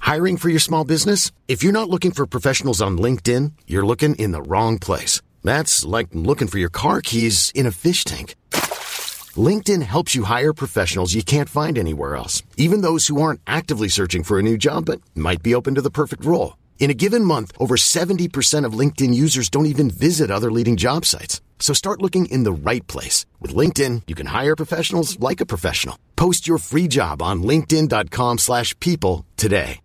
Hiring for your small business? If you're not looking for professionals on LinkedIn, you're looking in the wrong place. That's like looking for your car keys in a fish tank. LinkedIn helps you hire professionals you can't find anywhere else, even those who aren't actively searching for a new job but might be open to the perfect role. In a given month, over 70% of LinkedIn users don't even visit other leading job sites. So start looking in the right place. With LinkedIn, you can hire professionals like a professional. Post your free job on linkedin.com/people today.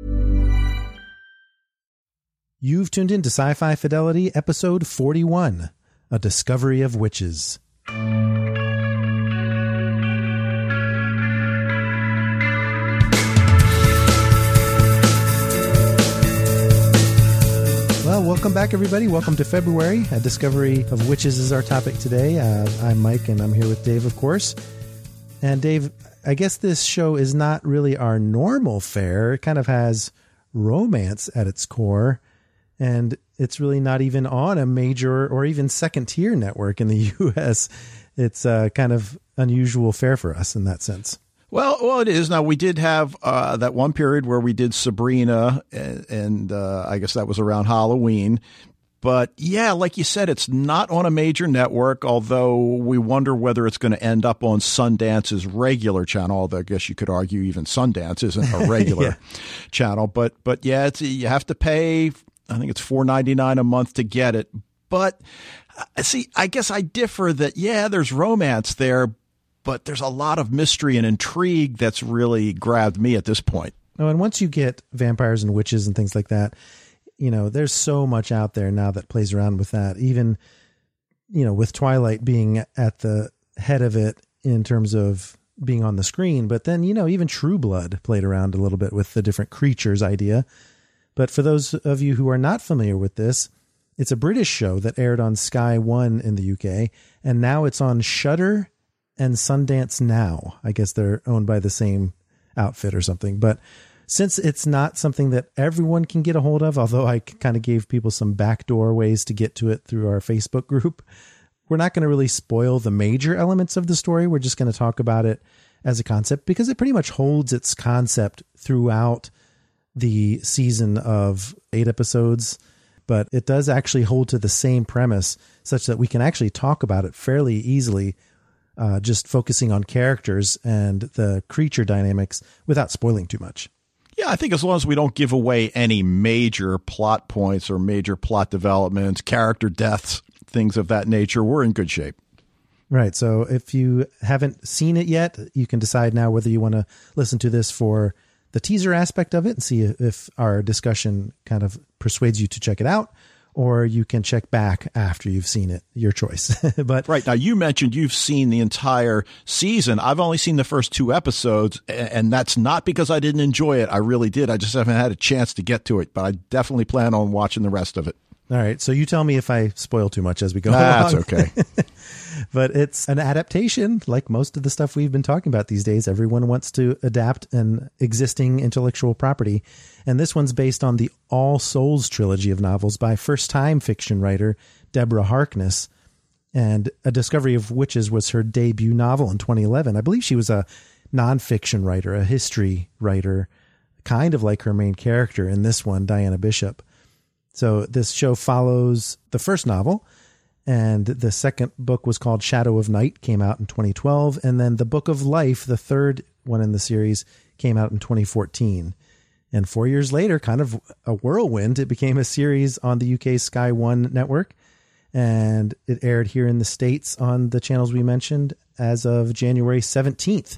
You've tuned into Sci-Fi Fidelity, episode 41, A Discovery of Witches. Well, welcome back, everybody. Welcome to February. A Discovery of Witches is our topic today. I'm Mike, and I'm here with Dave, of course. And Dave, I guess this show is not really our normal fare. It kind of has romance at its core, and it's really not even on a major or even second-tier network in the U.S. It's kind of unusual fare for us in that sense. Well, it is. Now, we did have that one period where we did Sabrina, and I guess that was around Halloween. But yeah, like you said, it's not on a major network, although we wonder whether it's going to end up on Sundance's regular channel, although I guess you could argue even Sundance isn't a regular channel. But yeah, you have to pay, I think it's $4.99 a month to get it. But see, I guess I differ that, yeah, there's romance there, but there's a lot of mystery and intrigue that's really grabbed me at this point. Oh, and once you get vampires and witches and things like that, you know, there's so much out there now that plays around with that. Even, you know, with Twilight being at the head of it in terms of being on the screen. But then, you know, even True Blood played around a little bit with the different creatures idea. But for those of you who are not familiar with this, it's a British show that aired on Sky One in the UK. And now it's on Shudder and Sundance Now. I guess they're owned by the same outfit or something. But since it's not something that everyone can get a hold of, although I kind of gave people some backdoor ways to get to it through our Facebook group, we're not going to really spoil the major elements of the story. We're just going to talk about it as a concept because it pretty much holds its concept throughout the season of 8 episodes. But it does actually hold to the same premise such that we can actually talk about it fairly easily, just focusing on characters and the creature dynamics without spoiling too much. Yeah, I think as long as we don't give away any major plot points or major plot developments, character deaths, things of that nature, we're in good shape. Right. So if you haven't seen it yet, you can decide now whether you want to listen to this for the teaser aspect of it and see if our discussion kind of persuades you to check it out, or you can check back after you've seen it, your choice. But right now, you mentioned you've seen the entire season. I've only seen the first 2 episodes, and that's not because I didn't enjoy it. I really did. I just haven't had a chance to get to it, but I definitely plan on watching the rest of it. All right. So you tell me if I spoil too much as we go along. That's okay. But it's an adaptation, like most of the stuff we've been talking about these days. Everyone wants to adapt an existing intellectual property. And this one's based on the All Souls trilogy of novels by first-time fiction writer Deborah Harkness. And A Discovery of Witches was her debut novel in 2011. I believe she was a nonfiction writer, a history writer, kind of like her main character in this one, Diana Bishop. So this show follows the first novel, and the second book was called Shadow of Night, came out in 2012. And then The Book of Life, the third one in the series, came out in 2014. And 4 years later, kind of a whirlwind, it became a series on the UK Sky One network. And it aired here in the States on the channels we mentioned as of January 17th,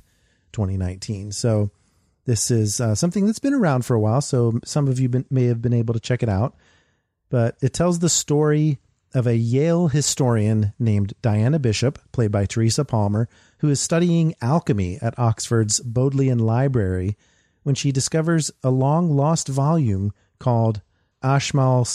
2019. So this is something that's been around for a while. So some of you may have been able to check it out. But it tells the story of a Yale historian named Diana Bishop, played by Teresa Palmer, who is studying alchemy at Oxford's Bodleian Library when she discovers a long-lost volume called Ashmal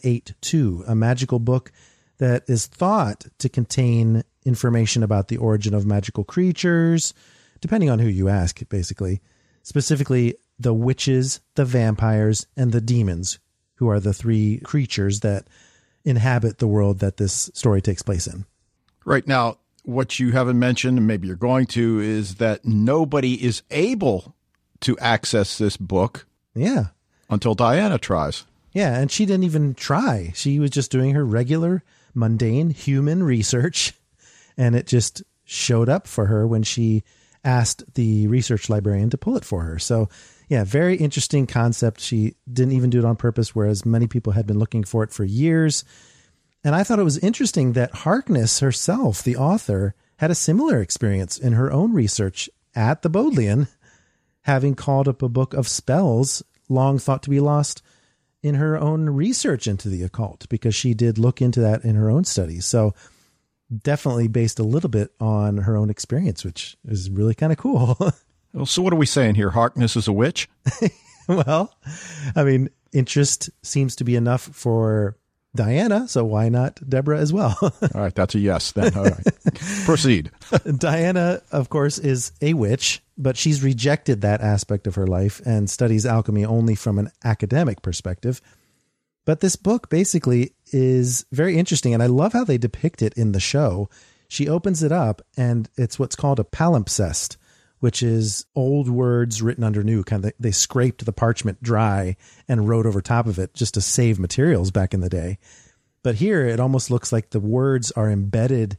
782, a magical book that is thought to contain information about the origin of magical creatures, depending on who you ask, basically. Specifically, the witches, the vampires, and the demons, who are the 3 creatures that inhabit the world that this story takes place in. Right. Now, what you haven't mentioned, and maybe you're going to, is that nobody is able to access this book Yeah. Until Diana tries. Yeah, and she didn't even try. She was just doing her regular, mundane human research, and it just showed up for her when she asked the research librarian to pull it for her. So, yeah, very interesting concept. She didn't even do it on purpose, whereas many people had been looking for it for years. And I thought it was interesting that Harkness herself, the author, had a similar experience in her own research at the Bodleian, having called up a book of spells long thought to be lost in her own research into the occult, because she did look into that in her own studies. So definitely based a little bit on her own experience, which is really kind of cool. Well, so what are we saying here? Harkness is a witch? Well, I mean, interest seems to be enough for Diana, so why not Deborah as well? All right, that's a yes then. All right. Proceed. Diana, of course, is a witch, but she's rejected that aspect of her life and studies alchemy only from an academic perspective. But this book basically is very interesting, and I love how they depict it in the show. She opens it up, and it's what's called a palimpsest, which is old words written under new. Kind of, they scraped the parchment dry and wrote over top of it just to save materials back in the day. But here it almost looks like the words are embedded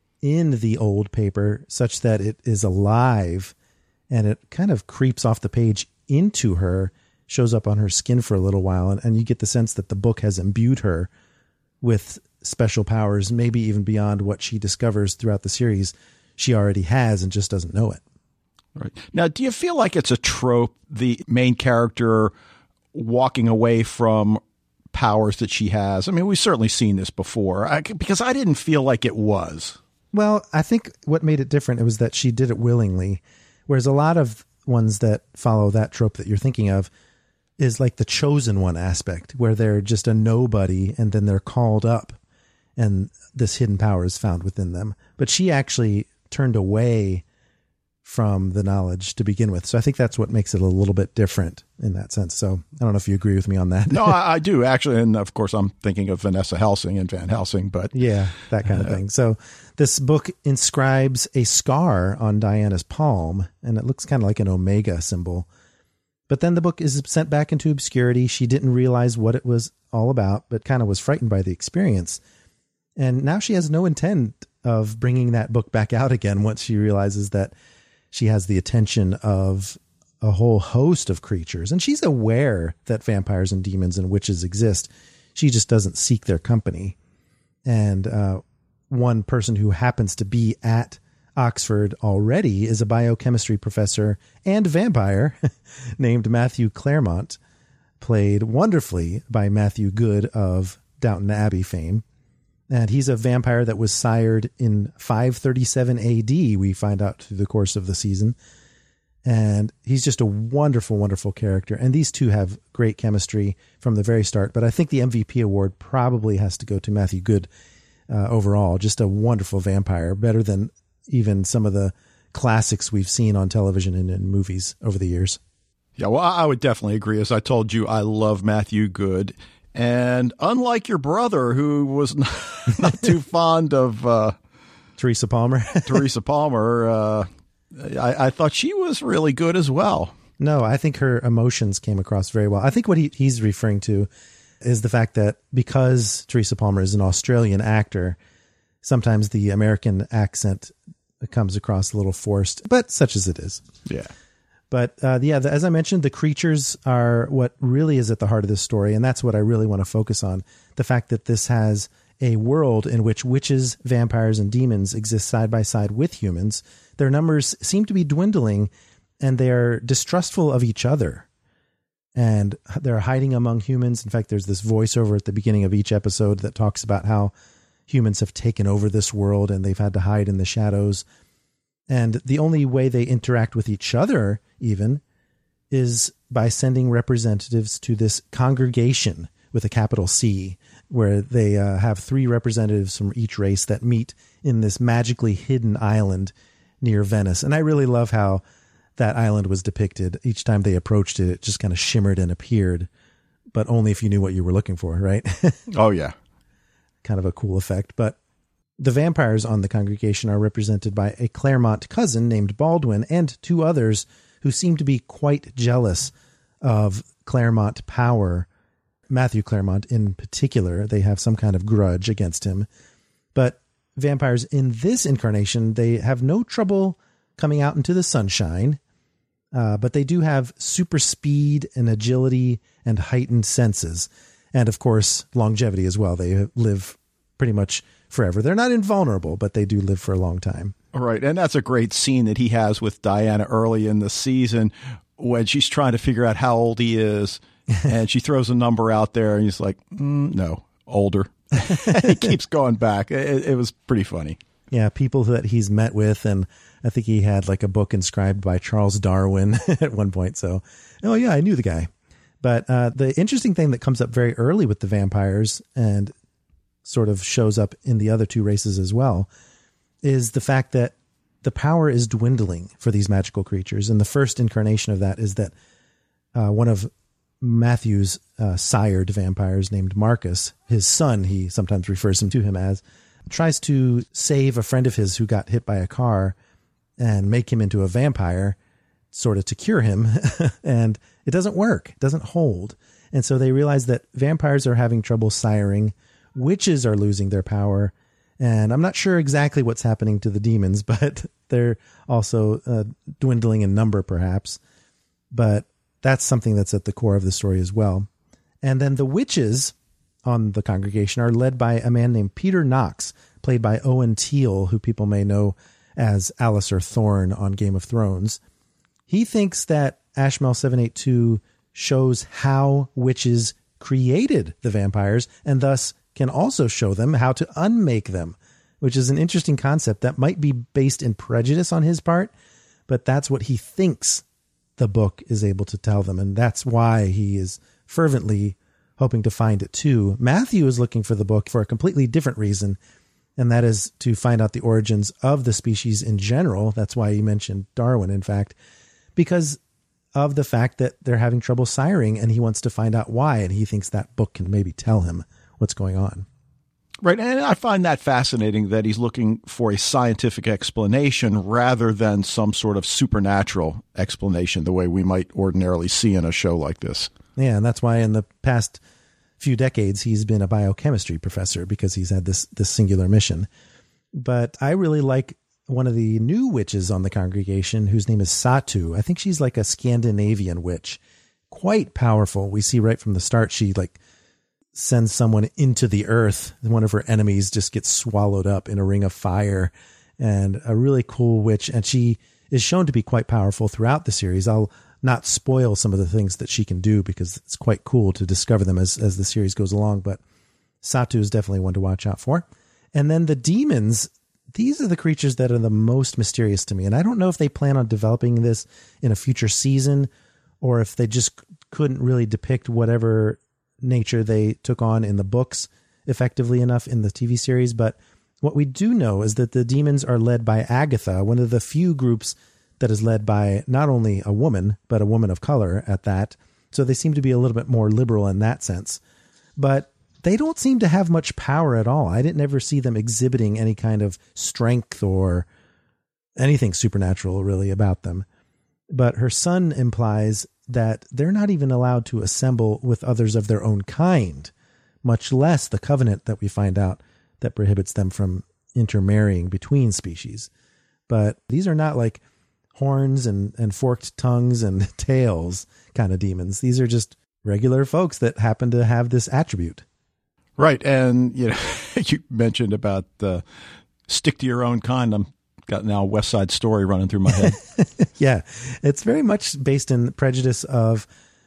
in the old paper such that it is alive, and it kind of creeps off the page into her, shows up on her skin for a little while. And you get the sense that the book has imbued her with special powers, maybe even beyond what she discovers throughout the series she already has and just doesn't know it. Right. Now, do you feel like it's a trope, the main character walking away from powers that she has? I mean, we've certainly seen this before, because I didn't feel like it was. Well, I think what made it different was that she did it willingly, whereas a lot of ones that follow that trope that you're thinking of is like the chosen one aspect, where they're just a nobody and then they're called up and this hidden power is found within them. But she actually turned away from the knowledge to begin with. So I think that's what makes it a little bit different in that sense. So I don't know if you agree with me on that. No, I do actually. And of course, I'm thinking of Vanessa Helsing and Van Helsing, but yeah, that kind of thing. So this book inscribes a scar on Diana's palm, and it looks kind of like an Omega symbol. But then the book is sent back into obscurity. She didn't realize what it was all about, but kind of was frightened by the experience. And now she has no intent of bringing that book back out again once she realizes that she has the attention of a whole host of creatures. And she's aware that vampires and demons and witches exist. She just doesn't seek their company. And one person who happens to be at Oxford already is a biochemistry professor and vampire named Matthew Claremont, played wonderfully by Matthew Good of Downton Abbey fame. And he's a vampire that was sired in 537 AD, we find out through the course of the season. And he's just a wonderful, wonderful character. And these two have great chemistry from the very start. But I think the MVP award probably has to go to Matthew Good overall. Just a wonderful vampire, better than even some of the classics we've seen on television and in movies over the years. Yeah, well, I would definitely agree. As I told you, I love Matthew Good. And unlike your brother, who was not too fond of Teresa Palmer, I thought she was really good as well. No, I think her emotions came across very well. I think what he's referring to is the fact that because Teresa Palmer is an Australian actor, sometimes the American accent comes across a little forced, but such as it is. Yeah. But as I mentioned, the creatures are what really is at the heart of this story. And that's what I really want to focus on. The fact that this has a world in which witches, vampires, and demons exist side by side with humans. Their numbers seem to be dwindling, and they're distrustful of each other. And they're hiding among humans. In fact, there's this voiceover at the beginning of each episode that talks about how humans have taken over this world and they've had to hide in the shadows. And the only way they interact with each other even is by sending representatives to this congregation with a capital C, where they have 3 representatives from each race that meet in this magically hidden island near Venice. And I really love how that island was depicted. Each time they approached it, it just kind of shimmered and appeared, but only if you knew what you were looking for, right? Oh, yeah. Kind of a cool effect. But the vampires on the congregation are represented by a Claremont cousin named Baldwin and 2 others who seem to be quite jealous of Claremont power, Matthew Claremont in particular. They have some kind of grudge against him. But vampires in this incarnation, they have no trouble coming out into the sunshine, but they do have super speed and agility and heightened senses. And of course, longevity as well. They live pretty much forever. They're not invulnerable, but they do live for a long time. Right. And that's a great scene that he has with Diana early in the season when she's trying to figure out how old he is. And she throws a number out there and he's like, no, older. He keeps going back. It was pretty funny. Yeah, people that he's met with. And I think he had like a book inscribed by Charles Darwin at one point. So, oh yeah, I knew the guy. But the interesting thing that comes up very early with the vampires and sort of shows up in the other two races as well is the fact that the power is dwindling for these magical creatures. And the first incarnation of that is that one of Matthew's sired vampires named Marcus, his son, he sometimes refers to him as, tries to save a friend of his who got hit by a car and make him into a vampire, sort of to cure him. And it doesn't work. It doesn't hold. And so they realize that vampires are having trouble siring. Witches are losing their power. And I'm not sure exactly what's happening to the demons, but they're also dwindling in number, perhaps. But that's something that's at the core of the story as well. And then the witches on the congregation are led by a man named Peter Knox, played by Owen Teale, who people may know as Alistair Thorne on Game of Thrones. He thinks that Ashmel 782 shows how witches created the vampires and thus can also show them how to unmake them, which is an interesting concept that might be based in prejudice on his part, but that's what he thinks the book is able to tell them. And that's why he is fervently hoping to find it too. Matthew is looking for the book for a completely different reason, and that is to find out the origins of the species in general. That's why he mentioned Darwin, in fact, because of the fact that they're having trouble siring, and he wants to find out why, and he thinks that book can maybe tell him what's going on. Right. And I find that fascinating that he's looking for a scientific explanation rather than some sort of supernatural explanation the way we might ordinarily see in a show like this. Yeah. And that's why in the past few decades, he's been a biochemistry professor because he's had this singular mission. But I really like one of the new witches on the congregation whose name is Satu. I think she's like a Scandinavian witch, quite powerful. We see right from the start, she like sends someone into the earth. One of her enemies just gets swallowed up in a ring of fire, and a really cool witch. And she is shown to be quite powerful throughout the series. I'll not spoil some of the things that she can do because it's quite cool to discover them as the series goes along. But Satu is definitely one to watch out for. And then the demons, these are the creatures that are the most mysterious to me. And I don't know if they plan on developing this in a future season or if they just couldn't really depict whatever nature they took on in the books effectively enough in the TV series. But what we do know is that the demons are led by Agatha, one of the few groups that is led by not only a woman, but a woman of color at that. So they seem to be a little bit more liberal in that sense. But they don't seem to have much power at all. I didn't ever see them exhibiting any kind of strength or anything supernatural really about them. But her son implies that they're not even allowed to assemble with others of their own kind, much less the covenant that we find out that prohibits them from intermarrying between species. But these are not like horns and forked tongues and tails kind of demons. These are just regular folks that happen to have this attribute. Right. And, you mentioned about stick to your own kind. I'm got now West Side Story running through my head. Yeah. It's very much based in prejudice of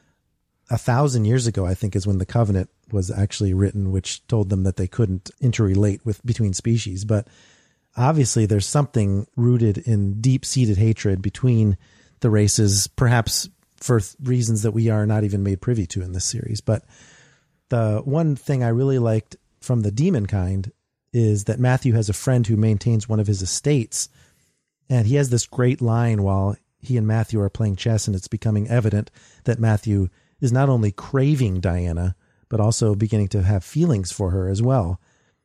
1,000 years ago, I think, is when the covenant was actually written, which told them that they couldn't interrelate between species. But obviously there's something rooted in deep-seated hatred between the races, perhaps for reasons that we are not even made privy to in this series. But the one thing I really liked from the demon kind is that Matthew has a friend who maintains one of his estates. And he has this great line while he and Matthew are playing chess, and it's becoming evident that Matthew is not only craving Diana, but also beginning to have feelings for her as well.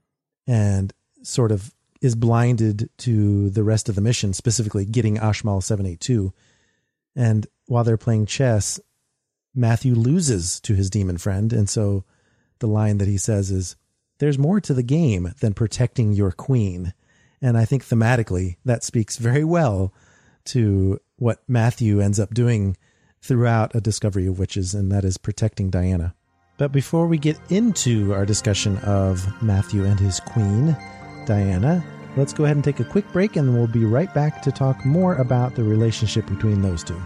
And sort of is blinded to the rest of the mission, specifically getting Ashmal 782. And while they're playing chess, Matthew loses to his demon friend. And so the line that he says is, "There's more to the game than protecting your queen." And I think thematically that speaks very well to what Matthew ends up doing throughout A Discovery of Witches, and that is protecting Diana. But before we get into our discussion of Matthew and his queen, Diana, let's go ahead and take a quick break, and we'll be right back to talk more about the relationship between those two.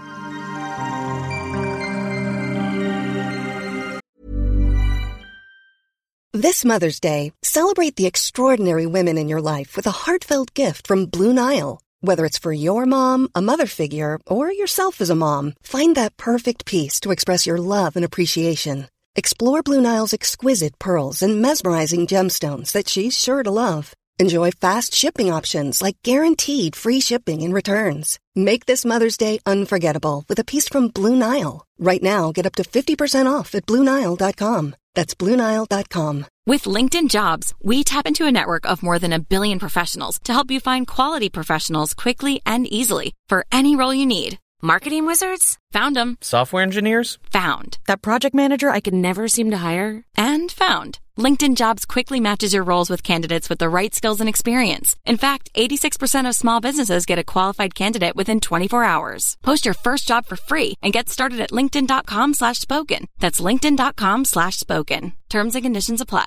This Mother's Day, celebrate the extraordinary women in your life with a heartfelt gift from Blue Nile. Whether it's for your mom, a mother figure, or yourself as a mom, find that perfect piece to express your love and appreciation. Explore Blue Nile's exquisite pearls and mesmerizing gemstones that she's sure to love. Enjoy fast shipping options like guaranteed free shipping and returns. Make this Mother's Day unforgettable with a piece from Blue Nile. Right now, get up to 50% off at BlueNile.com. That's BlueNile.com. With LinkedIn Jobs, we tap into a network of more than 1 billion professionals to help you find quality professionals quickly and easily for any role you need. Marketing wizards? Found them. Software engineers? Found. That project manager I could never seem to hire? And found. LinkedIn Jobs quickly matches your roles with candidates with the right skills and experience. In fact, 86% of small businesses get a qualified candidate within 24 hours. Post your first job for free and get started at linkedin.com/spoken. That's linkedin.com/spoken. Terms and conditions apply.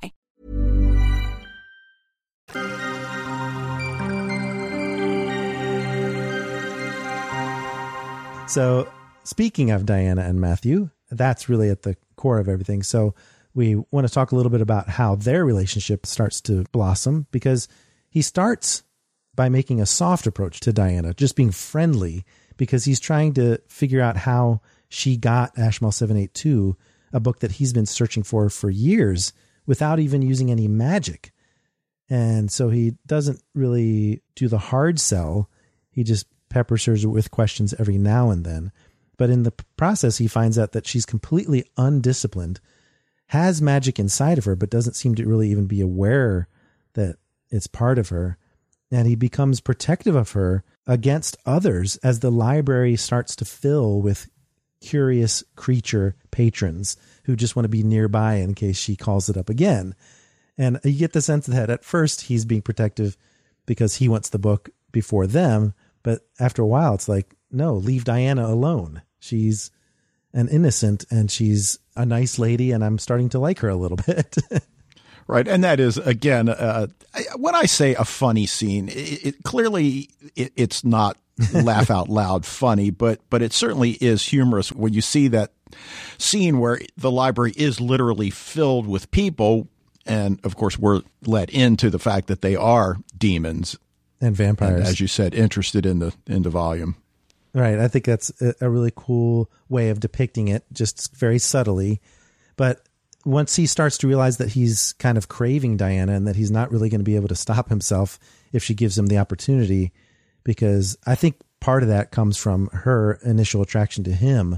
So speaking of Diana and Matthew, that's really at the core of everything. So we want to talk a little bit about how their relationship starts to blossom, because he starts by making a soft approach to Diana, just being friendly, because he's trying to figure out how she got Ashmole 782, a book that he's been searching for years without even using any magic. And so he doesn't really do the hard sell. He just peppers her with questions every now and then. But in the process, he finds out that she's completely undisciplined, has magic inside of her, but doesn't seem to really even be aware that it's part of her. And he becomes protective of her against others as the library starts to fill with curious creature patrons who just want to be nearby in case she calls it up again. And you get the sense that at first he's being protective because he wants the book before them. But after a while, it's like, no, leave Diana alone. She's an innocent and she's a nice lady, and I'm starting to like her a little bit. Right. And that is, again, when I say a funny scene, it's not laugh out loud funny, but it certainly is humorous when you see that scene where the library is literally filled with people. And of course, we're let into the fact that they are demons and vampires, and, as you said, interested in the volume. Right. I think that's a really cool way of depicting it, just very subtly. But once he starts to realize that he's kind of craving Diana and that he's not really going to be able to stop himself if she gives him the opportunity, because I think part of that comes from her initial attraction to him.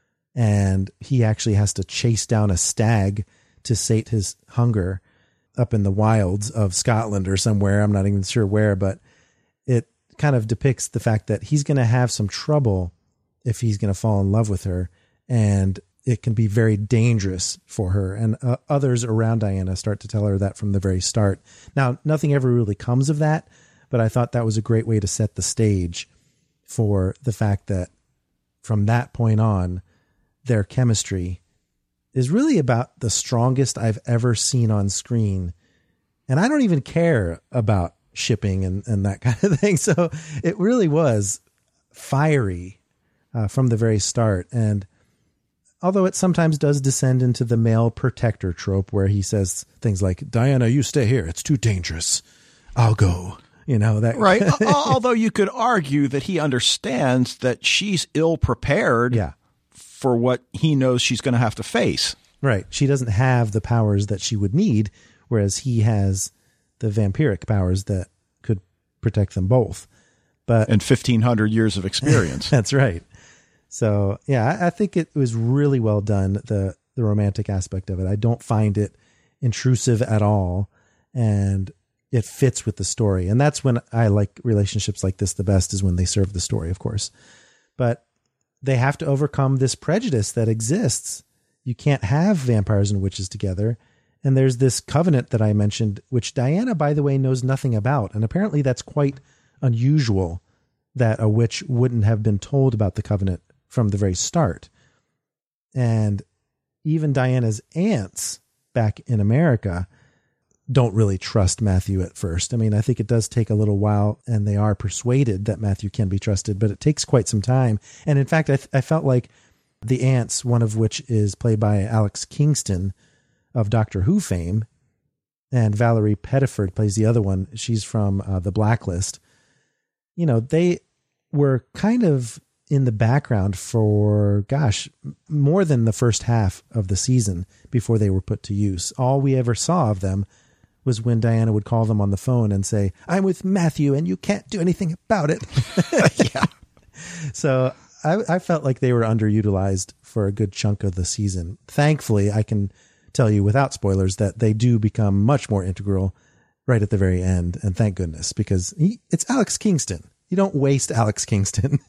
And he actually has to chase down a stag to sate his hunger up in the wilds of Scotland or somewhere. I'm not even sure where, but it kind of depicts the fact that he's going to have some trouble if he's going to fall in love with her, and it can be very dangerous for her. And others around Diana start to tell her that from the very start. Now, nothing ever really comes of that, but I thought that was a great way to set the stage for the fact that from that point on, their chemistry is really about the strongest I've ever seen on screen. And I don't even care about shipping and that kind of thing. So it really was fiery from the very start. And although it sometimes does descend into the male protector trope where he says things like, Diana, you stay here. It's too dangerous. I'll go. You know, that. Right. Although you could argue that he understands that she's ill prepared for what he knows she's going to have to face. Right. She doesn't have the powers that she would need, whereas he has the vampiric powers that could protect them both. But and 1,500 years of experience. That's right. So, yeah, I think it was really well done, the romantic aspect of it. I don't find it intrusive at all, and it fits with the story. And that's when I like relationships like this the best, is when they serve the story, of course. But they have to overcome this prejudice that exists. You can't have vampires and witches together. And there's this covenant that I mentioned, which Diana, by the way, knows nothing about. And apparently that's quite unusual that a witch wouldn't have been told about the covenant from the very start. And even Diana's aunts back in America don't really trust Matthew at first. I mean, I think it does take a little while, and they are persuaded that Matthew can be trusted, but it takes quite some time. And in fact, I felt like the aunts, one of which is played by Alex Kingston of Doctor Who fame, and Valerie Pettiford plays the other one. She's from The Blacklist. You know, they were kind of in the background for, more than the first half of the season before they were put to use. All we ever saw of them was when Diana would call them on the phone and say, "I'm with Matthew and you can't do anything about it." Yeah. So I felt like they were underutilized for a good chunk of the season. Thankfully, I can tell you without spoilers that they do become much more integral right at the very end. And thank goodness, because it's Alex Kingston. You don't waste Alex Kingston.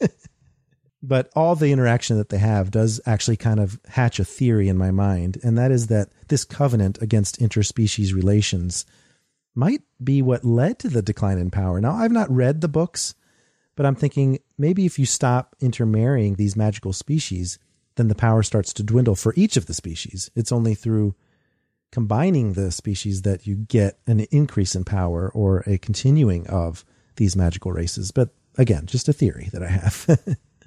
But all the interaction that they have does actually kind of hatch a theory in my mind. And that is that this covenant against interspecies relations might be what led to the decline in power. Now, I've not read the books, but I'm thinking maybe if you stop intermarrying these magical species, then the power starts to dwindle for each of the species. It's only through combining the species that you get an increase in power or a continuing of these magical races. But again, just a theory that I have.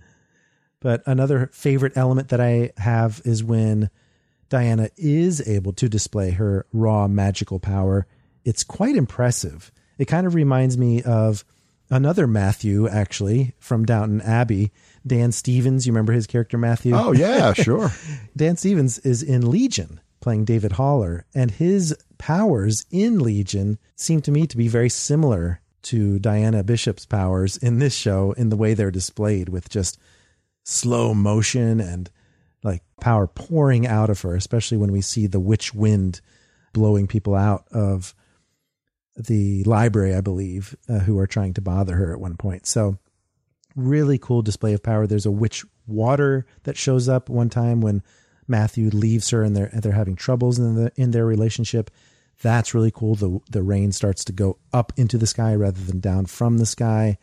But another favorite element that I have is when Diana is able to display her raw magical power. It's quite impressive. It kind of reminds me of another Matthew, actually, from Downton Abbey, Dan Stevens. You remember his character, Matthew? Oh, yeah, sure. Dan Stevens is in Legion, playing David Haller, and his powers in Legion seem to me to be very similar to Diana Bishop's powers in this show in the way they're displayed, with just slow motion and like power pouring out of her, especially when we see the witch wind blowing people out of the library, I believe, who are trying to bother her at one point. So really cool display of power. There's a witch water that shows up one time when Matthew leaves her and they're having troubles in their relationship. That's really cool. The rain starts to go up into the sky rather than down from the sky.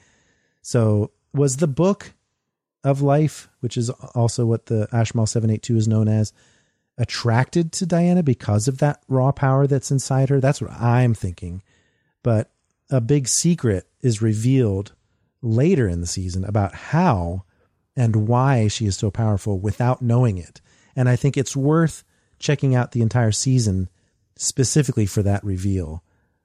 So was the book of life, which is also what the Ashmal 782 is known as, attracted to Diana because of that raw power that's inside her? That's what I'm thinking. But a big secret is revealed later in the season about how and why she is so powerful without knowing it. And I think it's worth checking out the entire season specifically for that reveal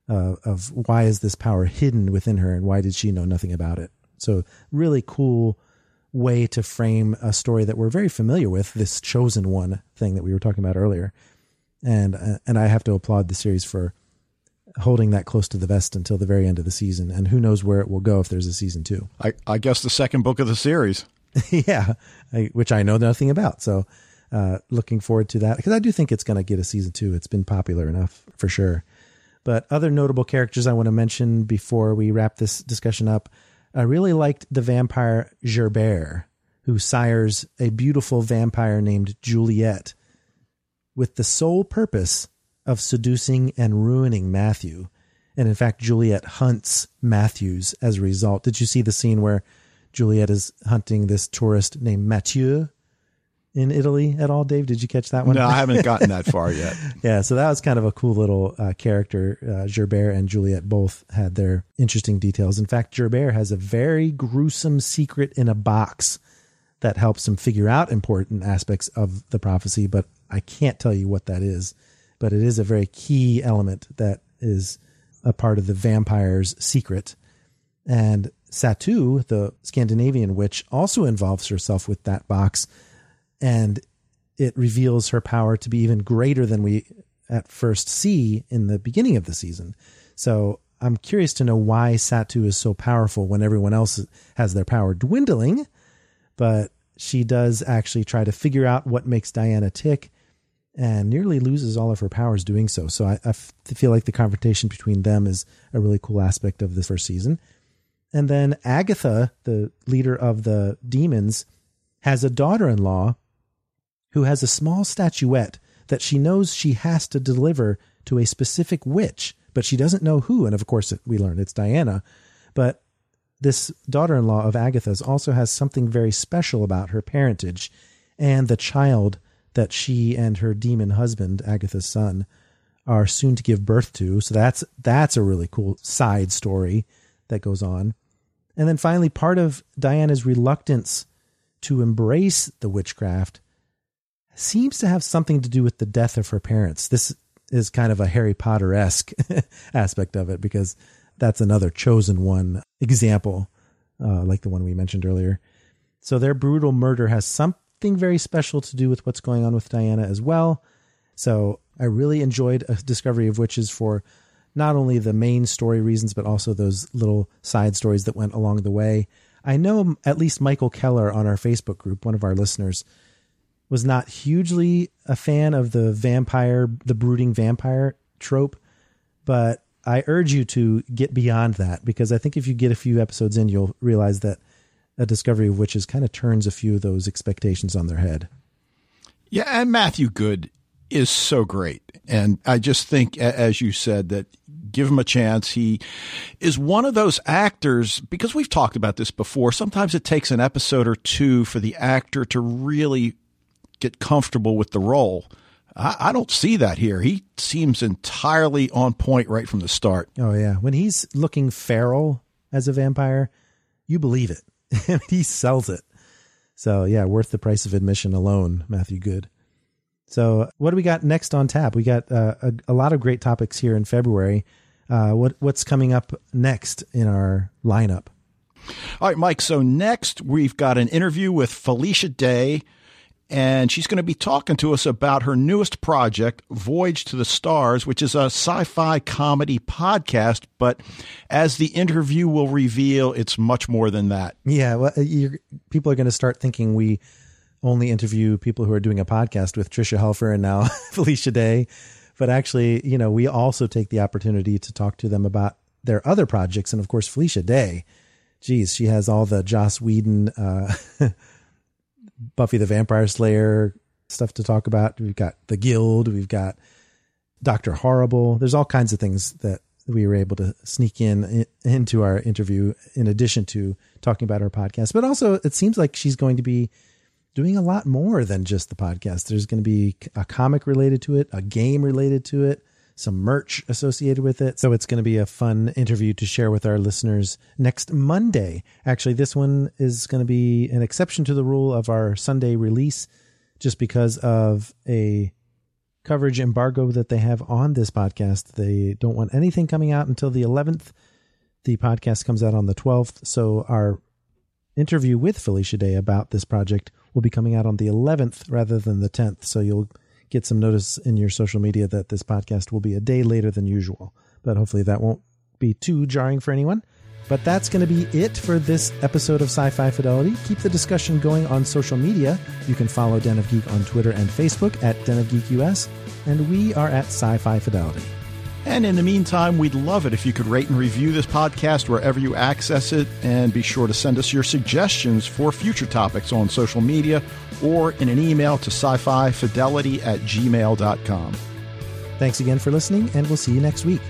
of why is this power hidden within her and why did she know nothing about it. So really cool way to frame a story that we're very familiar with, this chosen one thing that we were talking about earlier. And I have to applaud the series for holding that close to the vest until the very end of the season. And who knows where it will go if there's a season 2. I guess the second book of the series. Yeah, which I know nothing about. So looking forward to that, because I do think it's going to get a season 2. It's been popular enough for sure. But other notable characters I want to mention before we wrap this discussion up. I really liked the vampire Gerbert, who sires a beautiful vampire named Juliet with the sole purpose of seducing and ruining Matthew. And in fact, Juliet hunts Matthews as a result. Did you see the scene where Juliet is hunting this tourist named Mathieu in Italy at all, Dave? Did you catch that one? No, I haven't gotten that far yet. Yeah, so that was kind of a cool little character. Gerbert and Juliet both had their interesting details. In fact, Gerbert has a very gruesome secret in a box that helps him figure out important aspects of the prophecy, but I can't tell you what that is. But it is a very key element that is a part of the vampire's secret. And Satu, the Scandinavian witch, also involves herself with that box, and it reveals her power to be even greater than we at first see in the beginning of the season. So I'm curious to know why Satu is so powerful when everyone else has their power dwindling, but she does actually try to figure out what makes Diana tick and nearly loses all of her powers doing so. So I feel like the confrontation between them is a really cool aspect of this first season. And then Agatha, the leader of the demons, has a daughter-in-law who has a small statuette that she knows she has to deliver to a specific witch, but she doesn't know who. And of course, we learn it's Diana. But this daughter-in-law of Agatha's also has something very special about her parentage and the child that she and her demon husband, Agatha's son, are soon to give birth to. So that's a really cool side story that goes on. And then finally, part of Diana's reluctance to embrace the witchcraft seems to have something to do with the death of her parents. This is kind of a Harry Potter-esque aspect of it, because that's another chosen one example, like the one we mentioned earlier. So their brutal murder has something very special to do with what's going on with Diana as well. So I really enjoyed A Discovery of Witches for not only the main story reasons, but also those little side stories that went along the way. I know at least Michael Keller on our Facebook group, one of our listeners, was not hugely a fan of the brooding vampire trope, but I urge you to get beyond that, because I think if you get a few episodes in, you'll realize that A Discovery of Witches kind of turns a few of those expectations on their head. Yeah, and Matthew Goode is so great. And I just think, as you said, that give him a chance. He is one of those actors, because we've talked about this before, sometimes it takes an episode or two for the actor to really get comfortable with the role. I don't see that here. He seems entirely on point right from the start. Oh, yeah. When he's looking feral as a vampire, you believe it. He sells it. So, yeah, worth the price of admission alone, Matthew Goode. So what do we got next on tap? We got a lot of great topics here in February. What's coming up next in our lineup? All right, Mike. So next we've got an interview with Felicia Day, and she's going to be talking to us about her newest project, Voyage to the Stars, which is a sci-fi comedy podcast. But as the interview will reveal, it's much more than that. Yeah, well, people are going to start thinking we only interview people who are doing a podcast with Tricia Helfer and now Felicia Day. But actually, we also take the opportunity to talk to them about their other projects. And of course, Felicia Day, geez, she has all the Joss Whedon, Buffy the Vampire Slayer stuff to talk about. We've got The Guild. We've got Dr. Horrible. There's all kinds of things that we were able to sneak into our interview in addition to talking about our podcast. But also, it seems like she's going to be doing a lot more than just the podcast. There's going to be a comic related to it, a game related to it, some merch associated with it. So it's going to be a fun interview to share with our listeners next Monday. Actually, this one is going to be an exception to the rule of our Sunday release, just because of a coverage embargo that they have on this podcast. They don't want anything coming out until the 11th. The podcast comes out on the 12th. So our interview with Felicia Day about this project will be coming out on the 11th rather than the 10th. So you'll get some notice in your social media that this podcast will be a day later than usual. But hopefully that won't be too jarring for anyone. But that's going to be it for this episode of Sci-Fi Fidelity. Keep the discussion going on social media. You can follow Den of Geek on Twitter and Facebook at Den of Geek US, and we are at Sci-Fi Fidelity. And in the meantime, we'd love it if you could rate and review this podcast wherever you access it, and be sure to send us your suggestions for future topics on social media or in an email to sci-fi-fidelity@gmail.com. Thanks again for listening, and we'll see you next week.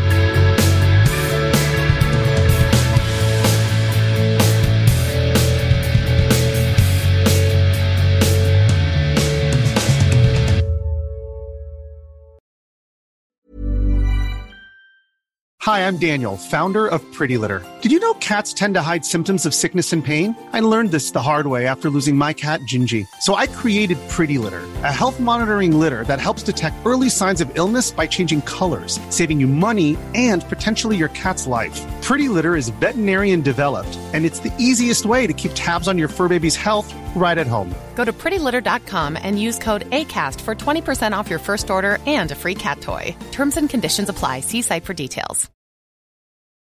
Hi, I'm Daniel, founder of Pretty Litter. Did you know cats tend to hide symptoms of sickness and pain? I learned this the hard way after losing my cat, Gingy. So I created Pretty Litter, a health monitoring litter that helps detect early signs of illness by changing colors, saving you money and potentially your cat's life. Pretty Litter is veterinarian developed, and it's the easiest way to keep tabs on your fur baby's health right at home. Go to prettylitter.com and use code ACAST for 20% off your first order and a free cat toy. Terms and conditions apply. See site for details.